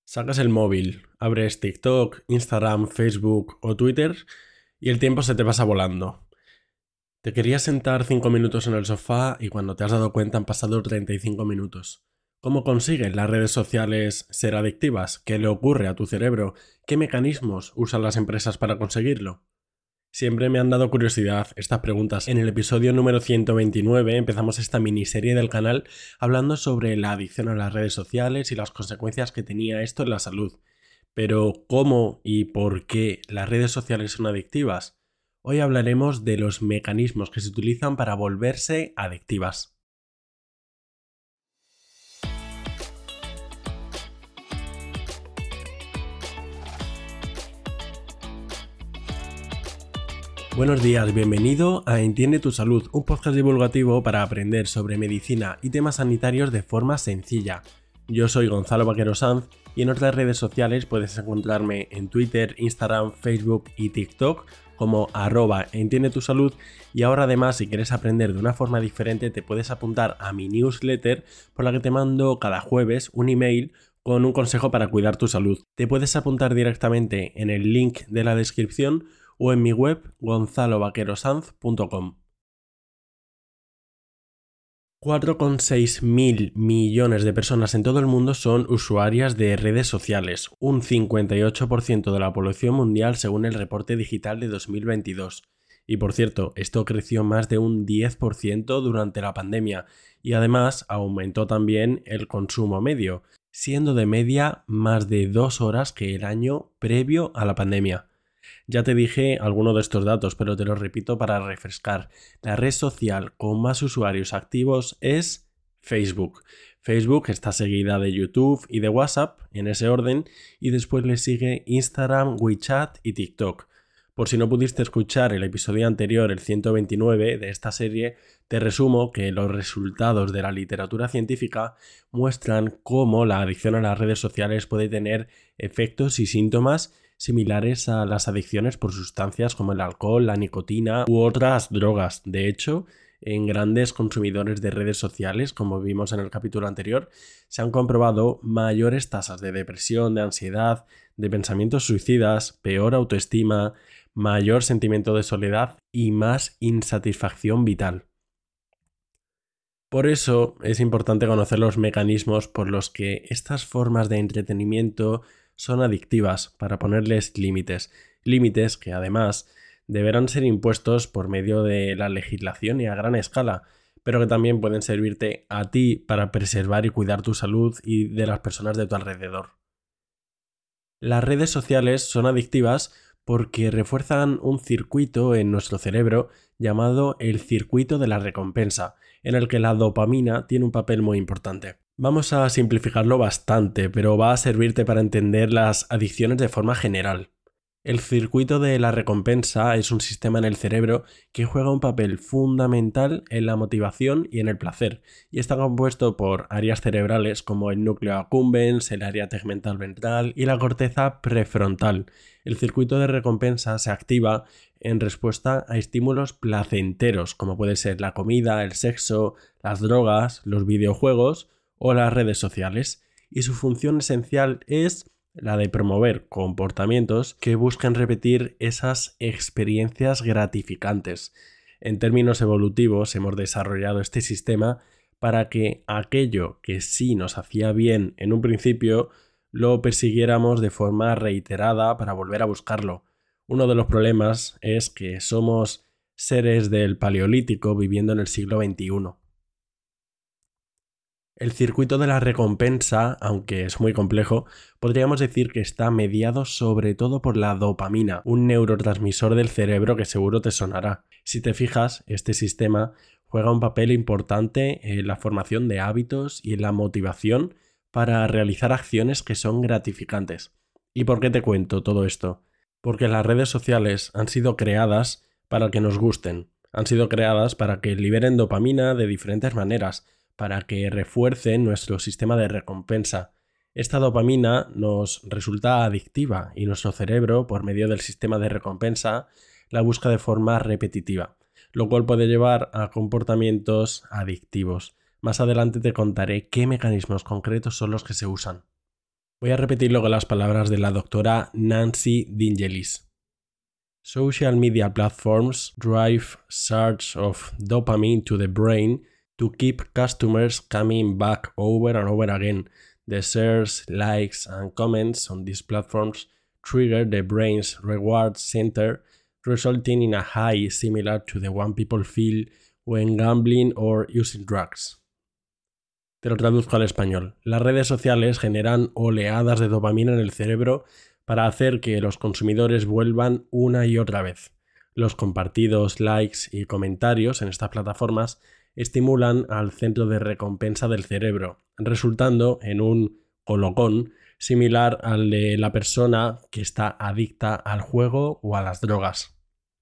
Sacas el móvil, abres TikTok, Instagram, Facebook o Twitter y el tiempo se te pasa volando. Te querías sentar 5 minutos en el sofá y cuando te has dado cuenta han pasado 35 minutos. ¿Cómo consiguen las redes sociales ser adictivas? ¿Qué le ocurre a tu cerebro? ¿Qué mecanismos usan las empresas para conseguirlo? Siempre me han dado curiosidad estas preguntas. En el episodio número 129 empezamos esta miniserie del canal hablando sobre la adicción a las redes sociales y las consecuencias que tenía esto en la salud. Pero ¿cómo y por qué las redes sociales son adictivas? Hoy hablaremos de los mecanismos que se utilizan para volverse adictivas. Buenos días, bienvenido a Entiende tu Salud, un podcast divulgativo para aprender sobre medicina y temas sanitarios de forma sencilla. Yo soy Gonzalo Vaquero Sanz y en otras redes sociales puedes encontrarme en Twitter, Instagram, Facebook y TikTok como @entiendetusalud, y ahora además si quieres aprender de una forma diferente te puedes apuntar a mi newsletter por la que te mando cada jueves un email con un consejo para cuidar tu salud. Te puedes apuntar directamente en el link de la descripción o en mi web gonzalovaquerosanz.com. 4,6 mil millones de personas en todo el mundo son usuarias de redes sociales, un 58% de la población mundial según el reporte digital de 2022. Y por cierto, esto creció más de un 10% durante la pandemia y además aumentó también el consumo medio, siendo de media más de 2 horas que el año previo a la pandemia. Ya te dije alguno de estos datos, pero te los repito para refrescar. La red social con más usuarios activos es Facebook. Facebook está seguida de YouTube y de WhatsApp, en ese orden, y después le sigue Instagram, WeChat y TikTok. Por si no pudiste escuchar el episodio anterior, el 129 de esta serie, te resumo que los resultados de la literatura científica muestran cómo la adicción a las redes sociales puede tener efectos y síntomas similares a las adicciones por sustancias como el alcohol, la nicotina u otras drogas. De hecho, en grandes consumidores de redes sociales, como vimos en el capítulo anterior, se han comprobado mayores tasas de depresión, de ansiedad, de pensamientos suicidas, peor autoestima, mayor sentimiento de soledad y más insatisfacción vital. Por eso es importante conocer los mecanismos por los que estas formas de entretenimiento son adictivas, para ponerles límites. Límites que además deberán ser impuestos por medio de la legislación y a gran escala, pero que también pueden servirte a ti para preservar y cuidar tu salud y de las personas de tu alrededor. Las redes sociales son adictivas porque refuerzan un circuito en nuestro cerebro llamado el circuito de la recompensa, en el que la dopamina tiene un papel muy importante. Vamos a simplificarlo bastante, pero va a servirte para entender las adicciones de forma general. El circuito de la recompensa es un sistema en el cerebro que juega un papel fundamental en la motivación y en el placer, y está compuesto por áreas cerebrales como el núcleo accumbens, el área tegmental ventral y la corteza prefrontal. El circuito de recompensa se activa en respuesta a estímulos placenteros, como puede ser la comida, el sexo, las drogas, los videojuegos o las redes sociales, y su función esencial es la de promover comportamientos que busquen repetir esas experiencias gratificantes. En términos evolutivos hemos desarrollado este sistema para que aquello que sí nos hacía bien en un principio lo persiguiéramos de forma reiterada para volver a buscarlo. Uno de los problemas es que somos seres del Paleolítico viviendo en el siglo XXI. El circuito de la recompensa, aunque es muy complejo, podríamos decir que está mediado sobre todo por la dopamina, un neurotransmisor del cerebro que seguro te sonará. Si te fijas, este sistema juega un papel importante en la formación de hábitos y en la motivación para realizar acciones que son gratificantes. ¿Y por qué te cuento todo esto? Porque las redes sociales han sido creadas para que nos gusten, han sido creadas para que liberen dopamina de diferentes maneras, para que refuercen nuestro sistema de recompensa. Esta dopamina nos resulta adictiva y nuestro cerebro, por medio del sistema de recompensa, la busca de forma repetitiva, lo cual puede llevar a comportamientos adictivos. Más adelante te contaré qué mecanismos concretos son los que se usan. Voy a repetirlo con las palabras de la doctora Nancy Dingelis. Social media platforms drive surge of dopamine to the brain to keep customers coming back over and over again. The shares, likes, and comments on these platforms trigger the brain's reward center, resulting in a high similar to the one people feel when gambling or using drugs. Te lo traduzco al español. Las redes sociales generan oleadas de dopamina en el cerebro para hacer que los consumidores vuelvan una y otra vez. Los compartidos, likes y comentarios en estas plataformas estimulan al centro de recompensa del cerebro, resultando en un colocón similar al de la persona que está adicta al juego o a las drogas.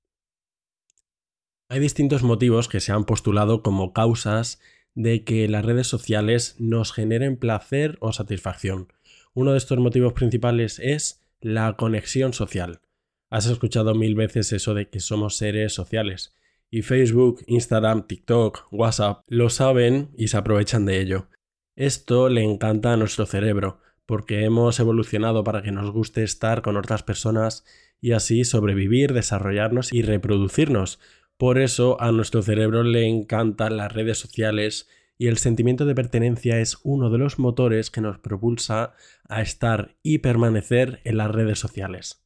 Hay distintos motivos que se han postulado como causas de que las redes sociales nos generen placer o satisfacción. Uno de estos motivos principales es la conexión social. Has escuchado 1000 veces eso de que somos seres sociales. Y Facebook, Instagram, TikTok, WhatsApp lo saben y se aprovechan de ello. Esto le encanta a nuestro cerebro, porque hemos evolucionado para que nos guste estar con otras personas y así sobrevivir, desarrollarnos y reproducirnos. Por eso a nuestro cerebro le encantan las redes sociales y el sentimiento de pertenencia es uno de los motores que nos propulsa a estar y permanecer en las redes sociales.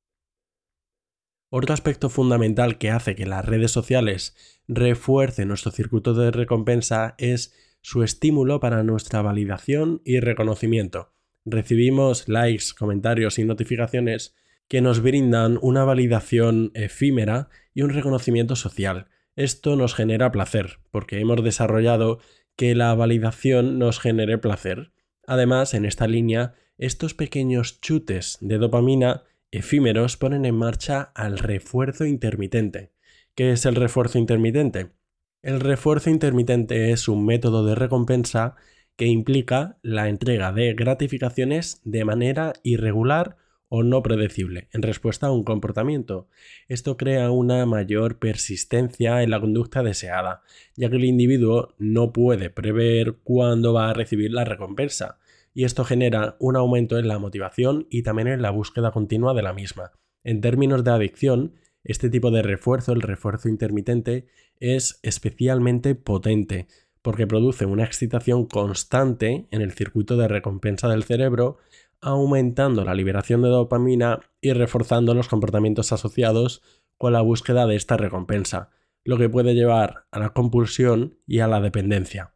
Otro aspecto fundamental que hace que las redes sociales refuercen nuestro circuito de recompensa es su estímulo para nuestra validación y reconocimiento. Recibimos likes, comentarios y notificaciones que nos brindan una validación efímera y un reconocimiento social. Esto nos genera placer, porque hemos desarrollado que la validación nos genere placer. Además, en esta línea, estos pequeños chutes de dopamina efímeros ponen en marcha al refuerzo intermitente. ¿Qué es el refuerzo intermitente? El refuerzo intermitente es un método de recompensa que implica la entrega de gratificaciones de manera irregular o no predecible en respuesta a un comportamiento. Esto crea una mayor persistencia en la conducta deseada, ya que el individuo no puede prever cuándo va a recibir la recompensa, y esto genera un aumento en la motivación y también en la búsqueda continua de la misma. En términos de adicción, este tipo de refuerzo, el refuerzo intermitente, es especialmente potente, porque produce una excitación constante en el circuito de recompensa del cerebro, aumentando la liberación de dopamina y reforzando los comportamientos asociados con la búsqueda de esta recompensa, lo que puede llevar a la compulsión y a la dependencia.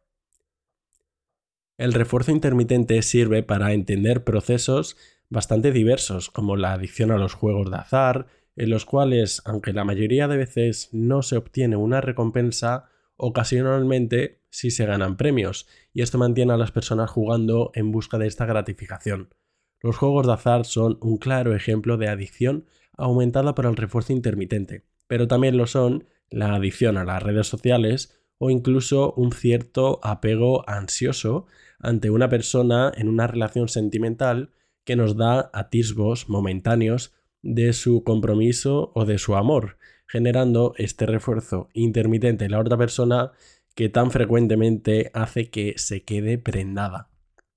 El refuerzo intermitente sirve para entender procesos bastante diversos, como la adicción a los juegos de azar, en los cuales, aunque la mayoría de veces no se obtiene una recompensa, ocasionalmente sí se ganan premios, y esto mantiene a las personas jugando en busca de esta gratificación. Los juegos de azar son un claro ejemplo de adicción aumentada por el refuerzo intermitente, pero también lo son la adicción a las redes sociales o incluso un cierto apego ansioso ante una persona en una relación sentimental que nos da atisbos momentáneos de su compromiso o de su amor, generando este refuerzo intermitente en la otra persona que tan frecuentemente hace que se quede prendada.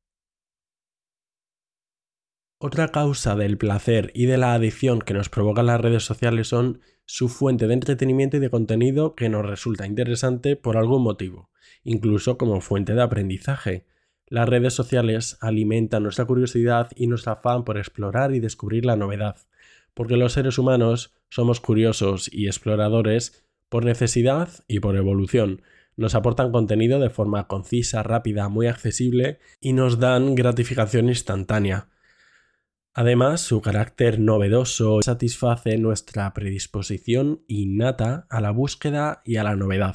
Otra causa del placer y de la adicción que nos provocan las redes sociales son su fuente de entretenimiento y de contenido que nos resulta interesante por algún motivo, incluso como fuente de aprendizaje. Las redes sociales alimentan nuestra curiosidad y nuestro afán por explorar y descubrir la novedad, porque los seres humanos somos curiosos y exploradores por necesidad y por evolución. Nos aportan contenido de forma concisa, rápida, muy accesible y nos dan gratificación instantánea. Además, su carácter novedoso satisface nuestra predisposición innata a la búsqueda y a la novedad.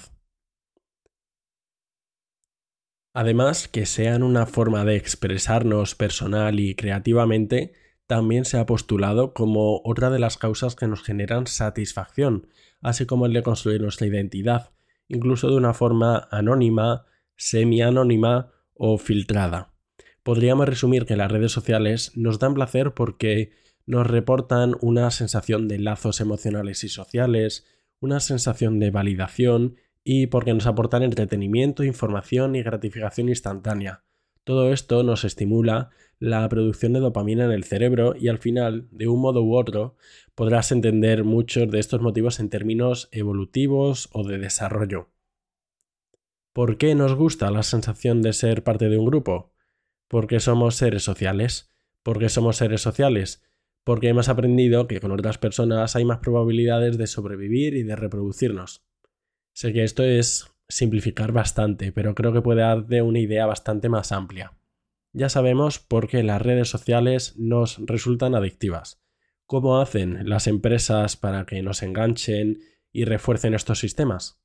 Además, que sean una forma de expresarnos personal y creativamente, también se ha postulado como otra de las causas que nos generan satisfacción, así como el de construir nuestra identidad, incluso de una forma anónima, semi-anónima o filtrada. Podríamos resumir que las redes sociales nos dan placer porque nos reportan una sensación de lazos emocionales y sociales, una sensación de validación y porque nos aportan entretenimiento, información y gratificación instantánea. Todo esto nos estimula la producción de dopamina en el cerebro y al final, de un modo u otro, podrás entender muchos de estos motivos en términos evolutivos o de desarrollo. ¿Por qué nos gusta la sensación de ser parte de un grupo? Porque somos seres sociales. ¿Por qué somos seres sociales? Porque hemos aprendido que con otras personas hay más probabilidades de sobrevivir y de reproducirnos. Sé que esto es simplificar bastante, pero creo que puede darte una idea bastante más amplia. Ya sabemos por qué las redes sociales nos resultan adictivas. ¿Cómo hacen las empresas para que nos enganchen y refuercen estos sistemas?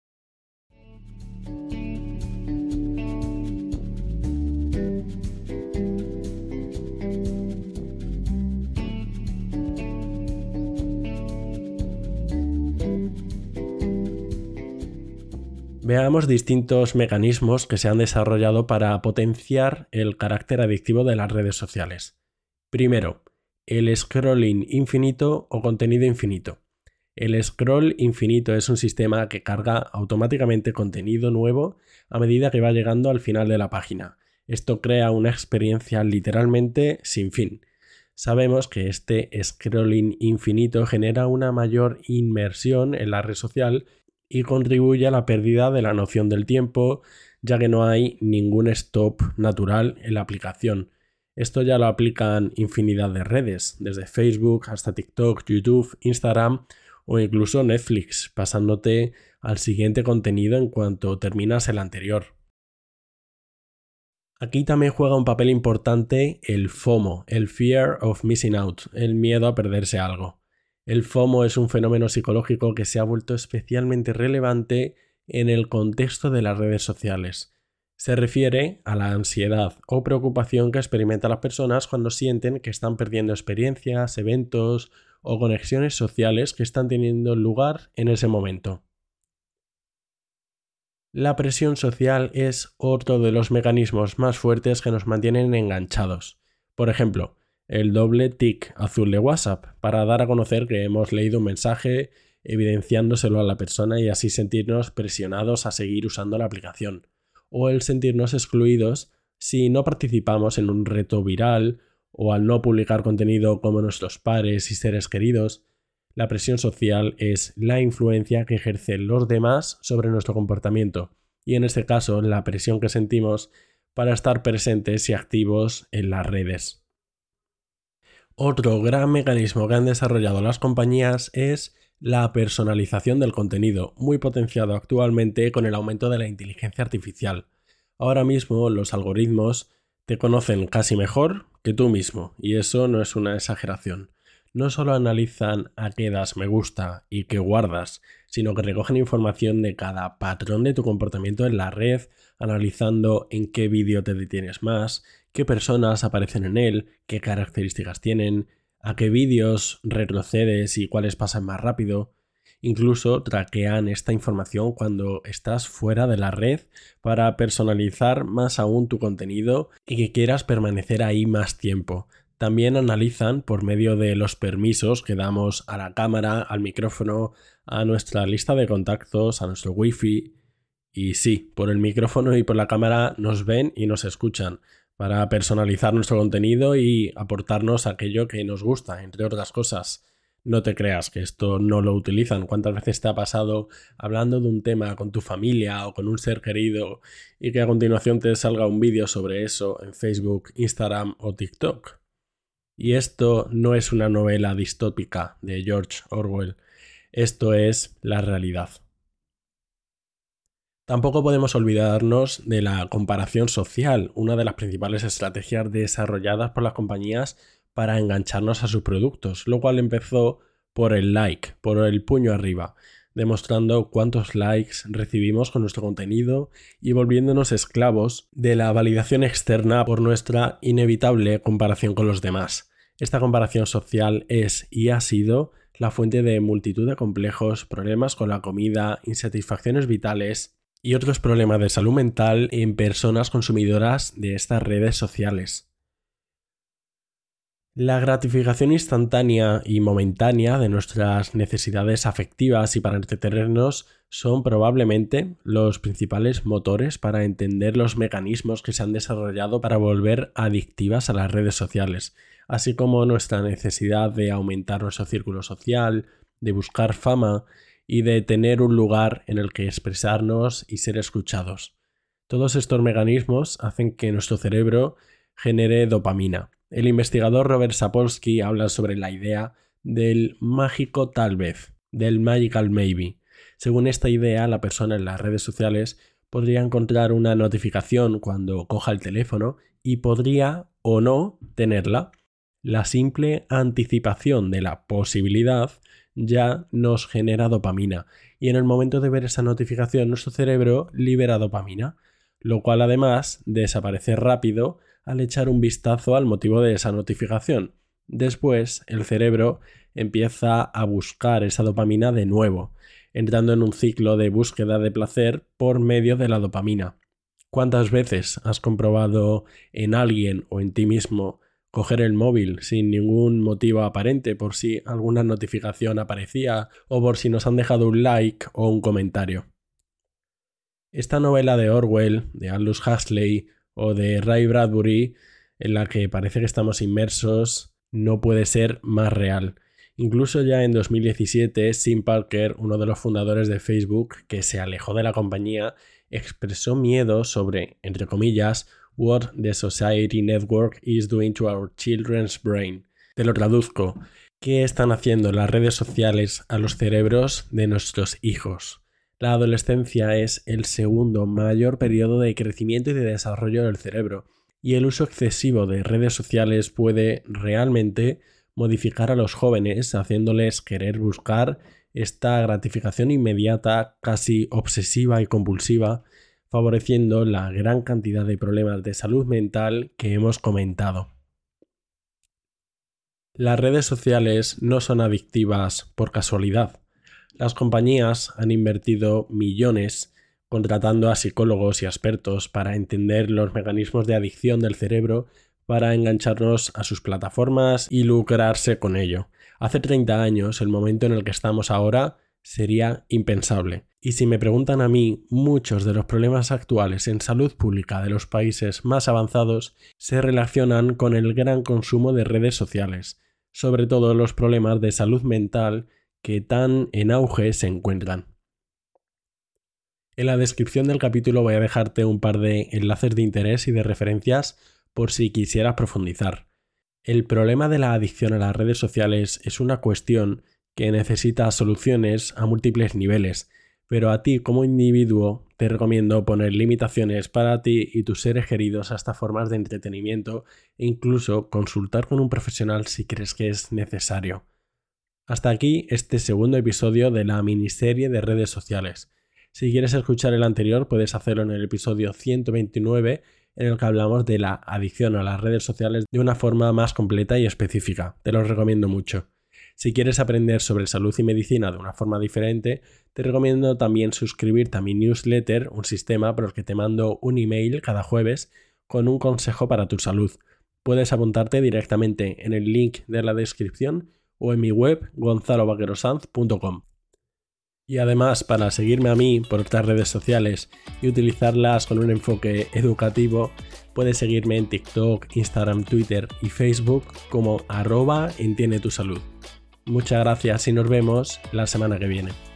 Veamos distintos mecanismos que se han desarrollado para potenciar el carácter adictivo de las redes sociales. Primero, el scrolling infinito o contenido infinito. El scroll infinito es un sistema que carga automáticamente contenido nuevo a medida que va llegando al final de la página. Esto crea una experiencia literalmente sin fin. Sabemos que este scrolling infinito genera una mayor inmersión en la red social y contribuye a la pérdida de la noción del tiempo, ya que no hay ningún stop natural en la aplicación. Esto ya lo aplican infinidad de redes, desde Facebook hasta TikTok, YouTube, Instagram o incluso Netflix, pasándote al siguiente contenido en cuanto terminas el anterior. Aquí también juega un papel importante el FOMO, el Fear of Missing Out, el miedo a perderse algo. El FOMO es un fenómeno psicológico que se ha vuelto especialmente relevante en el contexto de las redes sociales. Se refiere a la ansiedad o preocupación que experimentan las personas cuando sienten que están perdiendo experiencias, eventos o conexiones sociales que están teniendo lugar en ese momento. La presión social es otro de los mecanismos más fuertes que nos mantienen enganchados. Por ejemplo, el doble tic azul de WhatsApp para dar a conocer que hemos leído un mensaje, evidenciándoselo a la persona y así sentirnos presionados a seguir usando la aplicación. O el sentirnos excluidos si no participamos en un reto viral o al no publicar contenido como nuestros padres y seres queridos. La presión social es la influencia que ejercen los demás sobre nuestro comportamiento y en este caso la presión que sentimos para estar presentes y activos en las redes. Otro gran mecanismo que han desarrollado las compañías es la personalización del contenido, muy potenciado actualmente con el aumento de la inteligencia artificial. Ahora mismo los algoritmos te conocen casi mejor que tú mismo, y eso no es una exageración. No solo analizan a qué das me gusta y qué guardas, sino que recogen información de cada patrón de tu comportamiento en la red, analizando en qué vídeo te detienes más, qué personas aparecen en él, qué características tienen, a qué vídeos retrocedes y cuáles pasan más rápido. Incluso traquean esta información cuando estás fuera de la red para personalizar más aún tu contenido y que quieras permanecer ahí más tiempo. También analizan por medio de los permisos que damos a la cámara, al micrófono, a nuestra lista de contactos, a nuestro wifi. Y sí, por el micrófono y por la cámara nos ven y nos escuchan para personalizar nuestro contenido y aportarnos aquello que nos gusta, entre otras cosas. No te creas que esto no lo utilizan. ¿Cuántas veces te ha pasado hablando de un tema con tu familia o con un ser querido y que a continuación te salga un vídeo sobre eso en Facebook, Instagram o TikTok? Y esto no es una novela distópica de George Orwell, esto es la realidad. Tampoco podemos olvidarnos de la comparación social, una de las principales estrategias desarrolladas por las compañías para engancharnos a sus productos, lo cual empezó por el like, por el puño arriba, demostrando cuántos likes recibimos con nuestro contenido y volviéndonos esclavos de la validación externa por nuestra inevitable comparación con los demás. Esta comparación social es y ha sido la fuente de multitud de complejos, problemas con la comida, insatisfacciones vitales y otros problemas de salud mental en personas consumidoras de estas redes sociales. La gratificación instantánea y momentánea de nuestras necesidades afectivas y para entretenernos son probablemente los principales motores para entender los mecanismos que se han desarrollado para volver adictivas a las redes sociales, así como nuestra necesidad de aumentar nuestro círculo social, de buscar fama y de tener un lugar en el que expresarnos y ser escuchados. Todos estos mecanismos hacen que nuestro cerebro genere dopamina. El investigador Robert Sapolsky habla sobre la idea del mágico tal vez, del magical maybe. Según esta idea, la persona en las redes sociales podría encontrar una notificación cuando coja el teléfono y podría o no tenerla. La simple anticipación de la posibilidad ya nos genera dopamina y en el momento de ver esa notificación nuestro cerebro libera dopamina, lo cual además desaparece rápido al echar un vistazo al motivo de esa notificación. Después, el cerebro empieza a buscar esa dopamina de nuevo, entrando en un ciclo de búsqueda de placer por medio de la dopamina. ¿Cuántas veces has comprobado en alguien o en ti mismo coger el móvil sin ningún motivo aparente por si alguna notificación aparecía o por si nos han dejado un like o un comentario? Esta novela de Orwell, de Aldous Huxley o de Ray Bradbury, en la que parece que estamos inmersos, no puede ser más real. Incluso ya en 2017, Tim Parker, uno de los fundadores de Facebook, que se alejó de la compañía, expresó miedo sobre, entre comillas, what the society network is doing to our children's brain. Te lo traduzco. ¿Qué están haciendo las redes sociales a los cerebros de nuestros hijos? La adolescencia es el segundo mayor periodo de crecimiento y de desarrollo del cerebro, y el uso excesivo de redes sociales puede realmente modificar a los jóvenes, haciéndoles querer buscar esta gratificación inmediata, casi obsesiva y compulsiva, favoreciendo la gran cantidad de problemas de salud mental que hemos comentado. Las redes sociales no son adictivas por casualidad. Las compañías han invertido millones contratando a psicólogos y expertos para entender los mecanismos de adicción del cerebro para engancharnos a sus plataformas y lucrarse con ello. Hace 30 años, el momento en el que estamos ahora sería impensable. Y si me preguntan a mí, muchos de los problemas actuales en salud pública de los países más avanzados se relacionan con el gran consumo de redes sociales, sobre todo los problemas de salud mental que tan en auge se encuentran. En la descripción del capítulo voy a dejarte un par de enlaces de interés y de referencias por si quisieras profundizar. El problema de la adicción a las redes sociales es una cuestión que necesita soluciones a múltiples niveles, pero a ti como individuo te recomiendo poner limitaciones para ti y tus seres queridos a estas formas de entretenimiento e incluso consultar con un profesional si crees que es necesario. Hasta aquí este segundo episodio de la miniserie de redes sociales. Si quieres escuchar el anterior, puedes hacerlo en el episodio 129, en el que hablamos de la adicción a las redes sociales de una forma más completa y específica. Te lo recomiendo mucho. Si quieres aprender sobre salud y medicina de una forma diferente, te recomiendo también suscribirte a mi newsletter, un sistema por el que te mando un email cada jueves con un consejo para tu salud. Puedes apuntarte directamente en el link de la descripción o en mi web gonzalovaquerosanz.com. Y además, para seguirme a mí por otras redes sociales y utilizarlas con un enfoque educativo, puedes seguirme en TikTok, Instagram, Twitter y Facebook como @entiendetusalud. Muchas gracias y nos vemos la semana que viene.